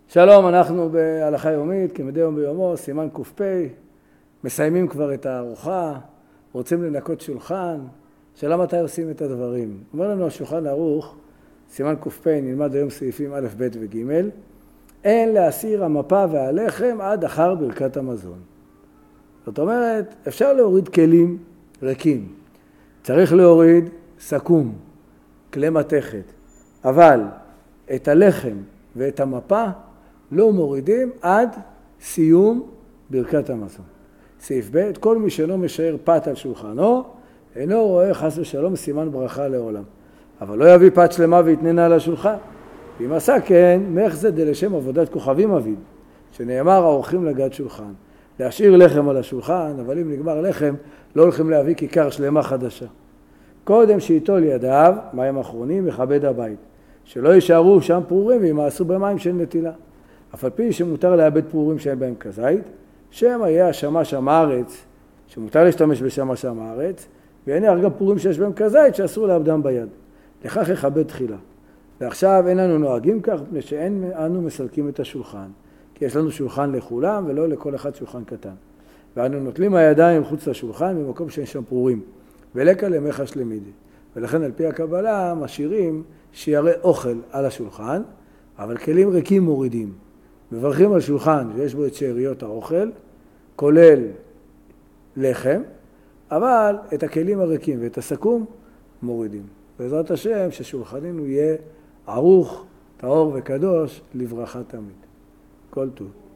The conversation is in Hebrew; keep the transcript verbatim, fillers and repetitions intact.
שלום, אנחנו בהלכה יומית, כמדי יום ביומו, סימן ק"פ, מסיימים כבר את הארוחה, רוצים לנקות שולחן, שאלה מתי עושים את הדברים. אומר לנו השולחן ערוך, סימן ק"פ, נלמד היום סעיפים א', ב' וג', אין להסיר המפה והלחם עד אחר ברכת המזון. זאת אומרת, אפשר להוריד כלים ריקים, צריך להוריד סכו"ם, כלי מתכת, אבל את הלחם ואת המפה לא מורידים עד סיום ברכת המזון. סעיף ב', כל מי שאינו משאר פת על שולחנו, אינו רואה חס ושלום סימן ברכה לעולם. אבל לא יביא פת שלמה ויתננה על השולחן. ואם עשה כן, מאיך זה דלשם עבודת כוכבים אביד, שנאמר האורחים לגד שולחן. להשאיר לחם על השולחן, אבל אם נגמר לחם, לא הולכים להביא כיכר שלמה חדשה. קודם שיטול ידיו, מים אחרונים, מכבד הבית. שלא יישארו שם פרורים וימעשו במים של נטילה. אף על פי שמותר לאבד פרורים שאין בהם כזית, שם יהיה השמש עם הארץ, שמותר להשתמש בשמש עם הארץ, והנה גם פרורים שיש בהם כזית שאסור לאבדם ביד. לכך יכבד תחילה. ועכשיו אין לנו נוהגים כך, מפני שאין אנו מסלקים את השולחן. כי יש לנו שולחן לכולם ולא לכל אחד שולחן קטן. ואנו נוטלים הידיים חוץ לשולחן במקום שאין שם פרורים. ולקה למחה שלמידי. ולכן על פי הקבלה משאירים שיערי אוכל על השולחן, אבל כלים ריקים מורידים. מברכים על שולחן שיש בו את שאריות האוכל, כולל לחם, אבל את הכלים הריקים ואת הסכו"ם מורידים. בעזרת השם ששולחננו יהיה ערוך, טהור וקדוש לברכה תמיד. כל טוב.